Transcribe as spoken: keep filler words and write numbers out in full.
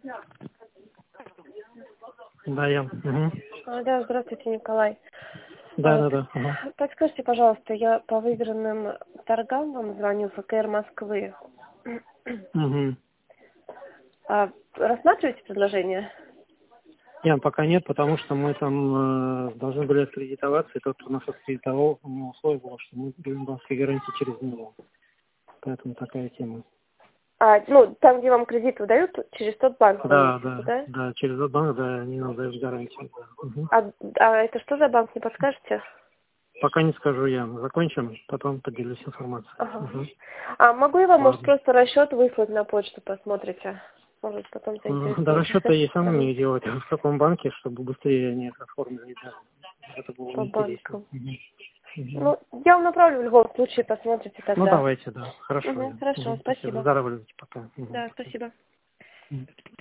Да, я. Угу. А, Да, здравствуйте, Николай. Да, А, да, да. Ага. Подскажите, пожалуйста, я по выигранным торгам вам звоню, ФКР Москвы. Угу. А рассматриваете предложение? Нет, пока нет, потому что мы там э, должны были откредитоваться, и тот, кто нас откредитовал, у него условие было, что мы берем банковские гарантии через него. Поэтому такая тема. А, ну, там, где вам кредит выдают, через тот банк вы Да, имеете в виду, да, да? да, через этот банк, да, они нам дают гарантию. Да. Мгм. А, а это что за банк, не подскажете? Пока не скажу я. Закончим, потом поделюсь информацией. Ага. Мгм. А могу я вам, может, Ладно. просто расчет выслать на почту, посмотрите? Может, потом Ну, да, расчеты заинтересуетесь. я сам Ага. умею делать в таком банке, чтобы быстрее они это оформили. Да. Это было По интереснее. банкам. Мгм. Мгм. Ну, я вам направлю в любом случае, посмотрите Ну, тогда. давайте, да. Хорошо. Угу, Я. хорошо, Мгм. Спасибо. спасибо. Выздоравливайте пока. Мгм. Да, Пока. спасибо. Мгм.